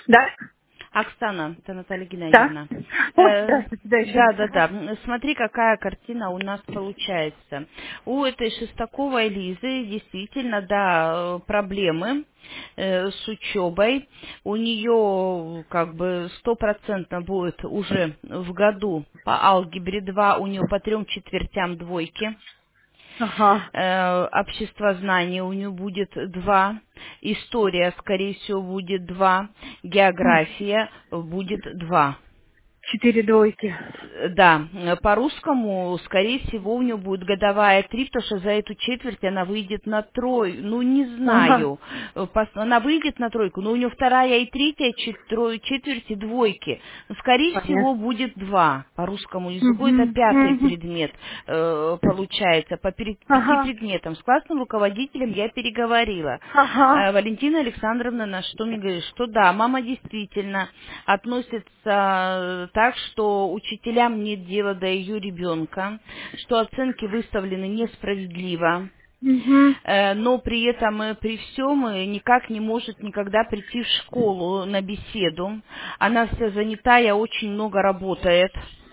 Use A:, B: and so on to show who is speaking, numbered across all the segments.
A: Да?
B: Оксана, это Наталья
A: Да.
B: Геннадьевна.
A: Ой, здравствуйте, да, еще раз.
B: Да, да,
A: Ага.
B: да. Смотри, какая картина у нас получается. У этой Шестаковой Лизы действительно, да, проблемы с учебой. У нее как бы 100% будет уже в году по алгебре 2, у нее по 3/4 двойки.
A: Ага.
B: Обществознание у нее будет 2, история, скорее всего, будет 2, география будет 2.
A: 4 двойки.
B: Да, по-русскому, скорее всего, у нее будет годовая 3, потому что за эту четверть она выйдет на тройку. Ну, не
A: Ага.
B: знаю. Она выйдет на тройку, но у нее вторая и третья четверти двойки. Скорее всего,
A: Понятно.
B: будет 2 по русскому языку. Это
A: Угу.
B: пятый
A: Угу.
B: предмет получается. По пяти
A: Ага.
B: предметам. С классным руководителем я переговорила.
A: Ага.
B: Валентина Александровна на что мне говорит, что да, мама действительно относится так, что учителям нет дела до ее ребенка, что оценки выставлены несправедливо,
A: Угу.
B: но при этом, при всем, никак не может никогда прийти в школу на беседу. Она вся занятая, очень много работает.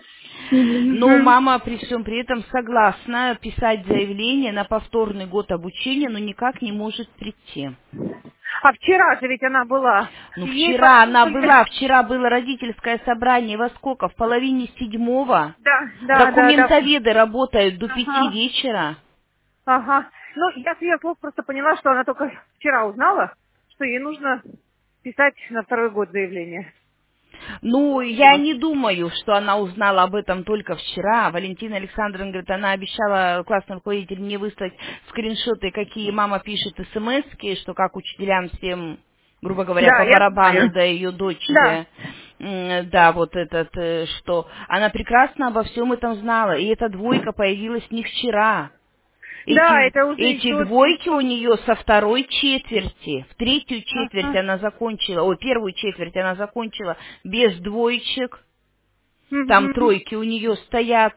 B: Но
A: Угу.
B: мама при всем при этом согласна писать заявление на повторный год обучения, но никак не может прийти.
A: А вчера же ведь она была.
B: Ну,
A: И ей
B: вчера она
A: подсунули.
B: была, вчера было родительское собрание во сколько? В половине седьмого.
A: Да, да, да, да.
B: Документоведы работают до 5
A: Ага.
B: вечера.
A: Ага. Ну, я с ее слов просто поняла, что она только вчера узнала, что ей нужно писать на второй год заявление.
B: Ну, я
A: Вот.
B: не думаю, что она узнала об этом только вчера. Валентина Александровна говорит, она обещала классный руководитель мне выслать скриншоты, какие мама пишет смс-ки, что как учителям всем, грубо говоря,
A: Да,
B: по
A: я
B: барабану,
A: знаю.
B: да ее дочери.
A: Да.
B: Да, вот этот, что она прекрасно обо всем этом знала, и эта двойка появилась не вчера.
A: Да,
B: Эти,
A: это уже
B: эти
A: еще...
B: двойки у нее со второй четверти. В третью четверть
A: Ага.
B: она закончила, первую четверть она закончила без двоечек. Там
A: Мгм.
B: тройки у нее стоят,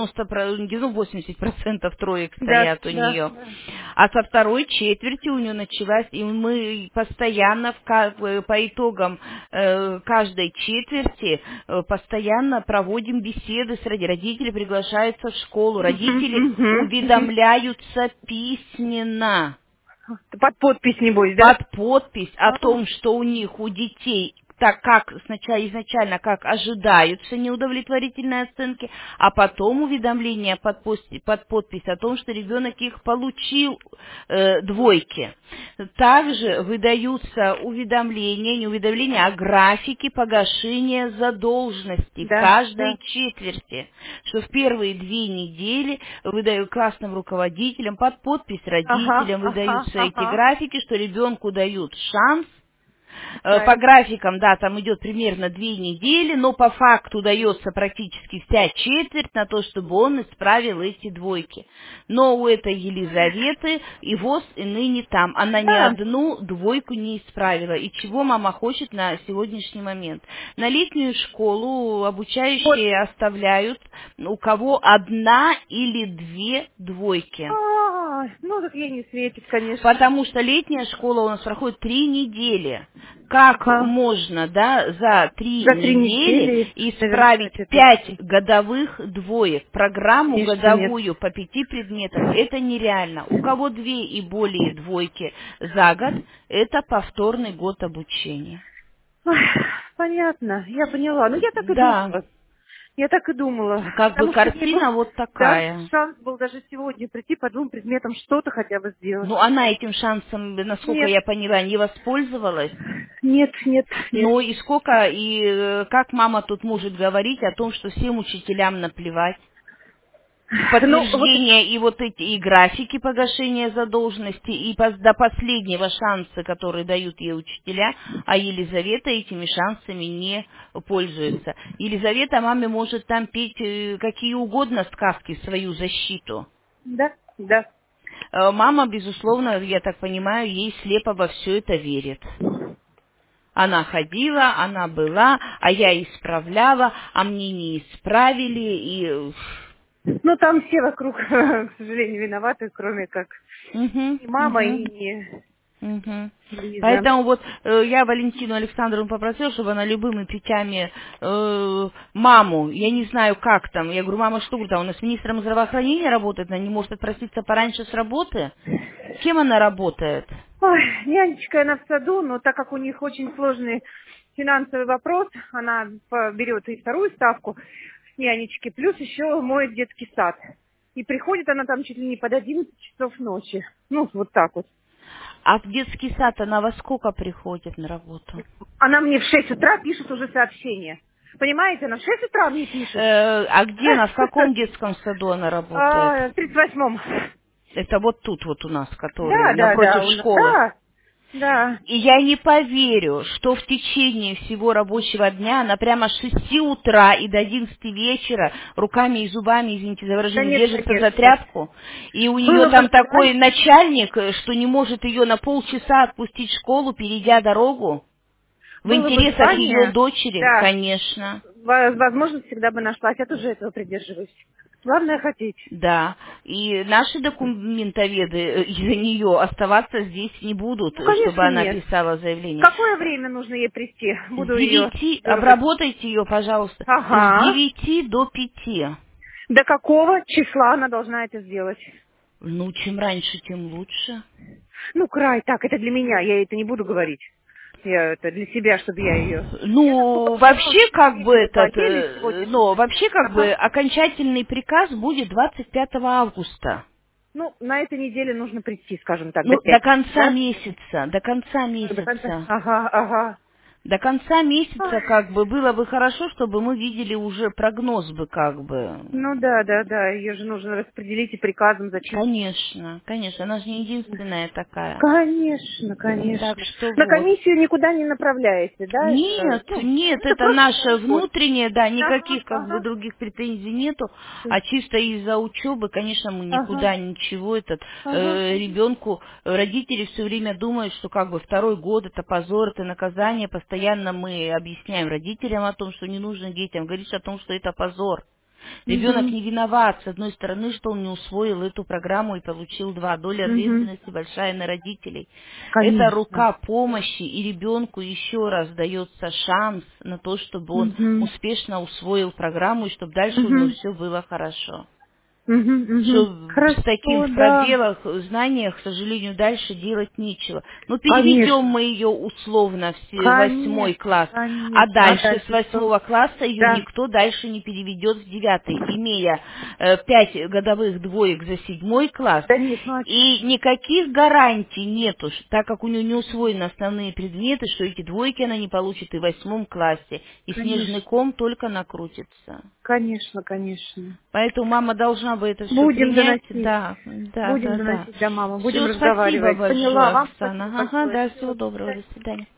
B: 80% троек
A: Да,
B: стоят у
A: да,
B: нее.
A: да.
B: А со второй четверти у нее началась, и мы постоянно по итогам каждой четверти постоянно проводим беседы с родителями. Родители приглашаются в школу,
A: Мгм,
B: родители
A: мгм, мгм.
B: уведомляются письменно
A: Под подпись, небось, да?
B: под подпись о
A: А,
B: том, что у них, у детей, так как сначала изначально как ожидаются неудовлетворительные оценки, а потом уведомление под подпись о том, что ребенок их получил двойки. Также выдаются уведомления, не уведомления, а графики погашения задолженности в
A: да,
B: каждой
A: да.
B: четверти, что в первые 2 недели выдаю классным руководителям под подпись
A: Ага,
B: родителям
A: ага,
B: выдаются эти
A: ага.
B: графики, что ребенку дают шанс. По
A: Исправить.
B: графикам, да, там идет примерно 2 недели, но по факту дается практически вся четверть на то, чтобы он исправил эти двойки. Но у этой Елизаветы и ВОЗ и ныне там. Она ни
A: Да.
B: одну двойку не исправила. И чего мама хочет на сегодняшний момент? На летнюю школу
A: Вот.
B: обучающие оставляют, у кого 1 или 2 двойки.
A: Ну, так ей не светит, конечно.
B: Потому что летняя школа у нас проходит 3 недели. Как
A: Ага.
B: можно, да, за 3
A: За 3
B: недели
A: недели
B: исправить
A: наверстать это
B: 5
A: все.
B: годовых двоек? Программу
A: Конечно, нет.
B: годовую по 5 предметам это нереально. У кого 2 и более двойки за год, это повторный год обучения.
A: Ой, понятно, я поняла. Ну, я так и
B: Да,
A: думала. Я так и думала.
B: как бы
A: Потому что ей был,
B: картина вот
A: да,
B: такая.
A: шанс был даже сегодня прийти по 2 предметам что-то хотя бы сделать.
B: Ну, она этим шансом, насколько
A: Нет,
B: я поняла, не воспользовалась.
A: нет, нет, нет.
B: Ну и сколько, и как мама тут может говорить о том, что всем учителям наплевать? В
A: Ну, вот,
B: подтверждение и вот эти и графики погашения задолженности, и до последнего шанса, который дают ей учителя, а Елизавета этими шансами не пользуется. Елизавета маме может там петь какие угодно сказки в свою защиту.
A: да, да.
B: Мама, безусловно, я так понимаю, ей слепо во все это верит. Она ходила, она была, а я исправляла, а мне не исправили, и...
A: Ну, там все вокруг, к сожалению, виноваты, кроме как
B: Угу,
A: и мама,
B: угу,
A: и
B: Мгм.
A: Лиза.
B: Поэтому вот я Валентину Александровну попросила, чтобы она любыми путями маму, я не знаю как там, я говорю, мама, что там, у нас министром здравоохранения работает, она не может отпроситься пораньше с работы? Кем она работает?
A: Ой, нянечка она в саду, но так как у них очень сложный финансовый вопрос, она берет и вторую ставку с нянечки, плюс еще моет детский сад. И приходит она там чуть ли не под 11 часов ночи. Ну, вот так вот.
B: А в детский сад она во сколько приходит на работу?
A: Она мне в 6 утра пишет уже сообщение. Понимаете, она в 6 утра мне пишет.
B: А где она, в каком детском саду она работает?
A: В 38-м.
B: Это вот тут вот у нас, который
A: Да, да, да,
B: напротив школы.
A: да, да.
B: И я не поверю, что в течение всего рабочего дня она прямо с 6 утра и до 11 вечера руками и зубами, извините за выражение,
A: Конечно,
B: держится за
A: конечно.
B: тряпку. И у нее
A: Было
B: там
A: бы
B: такой
A: желание.
B: начальник, что не может ее на полчаса отпустить в школу, перейдя дорогу. В
A: Было бы
B: интересах ее
A: желание,
B: дочери,
A: да,
B: конечно.
A: возможность всегда бы нашлась. Я тоже этого придерживаюсь. Главное хотеть.
B: Да, и наши документоведы из-за нее оставаться здесь не будут,
A: Ну,
B: чтобы
A: конечно,
B: она
A: нет.
B: писала
A: В
B: заявление.
A: какое время нужно ей прийти?
B: С
A: Буду ее
B: 9,
A: дергать.
B: обработайте ее, пожалуйста, с
A: Ага.
B: 9 до 5.
A: До какого числа она должна это сделать?
B: Ну, чем раньше, тем лучше.
A: Ну, край, так, это для меня, я ей это не буду говорить. Я это для себя, чтобы я ее... Я насколько
B: Ну,
A: понимала,
B: вообще,
A: что
B: как бы
A: сегодня
B: этот,
A: понедельник, сегодня...
B: но вообще, как бы,
A: Ага.
B: окончательный приказ будет 25 августа.
A: Ну, на этой неделе нужно прийти, скажем так, до
B: Ну, до
A: пятницы,
B: конца
A: да?
B: месяца, до конца
A: До конца.
B: месяца.
A: Ага, ага.
B: До конца месяца,
A: Ой.
B: как бы, было бы хорошо, чтобы мы видели уже прогноз бы, как бы.
A: Ну да, да, да, ее же нужно распределить и приказом зачислить.
B: Конечно, конечно, она же не единственная такая.
A: Конечно,
B: Так
A: конечно.
B: что
A: На
B: вот.
A: комиссию никуда не направляете, да? Это,
B: Нет,
A: ну,
B: нет,
A: это
B: это
A: просто
B: наше
A: происходит.
B: внутреннее, да,
A: Ага,
B: никаких как бы
A: ага.
B: других претензий нету, а чисто из-за учебы, конечно, мы
A: Ага,
B: никуда ничего, этот
A: ага.
B: ребенку, родители все время думают, что как бы второй год это позор, это наказание, постоянно мы объясняем родителям о том, что не нужно детям говорить о том, что это позор. Ребенок
A: Угу,
B: не виноват, с одной стороны, что он не усвоил эту программу и получил 2. Доля
A: угу.
B: ответственности большая на родителей. Это
A: Конечно.
B: рука помощи, и ребенку еще раз дается шанс на то, чтобы он
A: Угу,
B: успешно усвоил программу и чтобы дальше у него
A: угу,
B: все было хорошо.
A: угу, угу.
B: Что с таким
A: Хорошо,
B: в
A: да.
B: пробелах, знаниях, к сожалению, дальше делать нечего. Ну, переведем
A: Конечно.
B: мы ее условно в 8
A: Конечно,
B: класс, а
A: конечно. А
B: дальше с
A: дальше что?
B: 8 класса ее
A: Да.
B: никто дальше не переведет в 9, имея 5 годовых двоек за 7 класс.
A: Да нет, ну а чё?
B: И никаких гарантий нету, так как у нее не усвоены основные предметы, что эти двойки она не получит и в 8 классе, и снежный
A: Конечно.
B: ком только накрутится.
A: Конечно, конечно.
B: Поэтому мама должна бы это все
A: Будем
B: принять.
A: доносить.
B: Да, да,
A: Будем
B: да, да.
A: доносить до мамы, будем
B: Все, спасибо
A: разговаривать. Поняла.
B: большое,
A: Вам
B: Оксана.
A: спасибо
B: Ага,
A: большое.
B: да,
A: Всё,
B: всего
A: до
B: доброго,
A: свидания.
B: до свидания.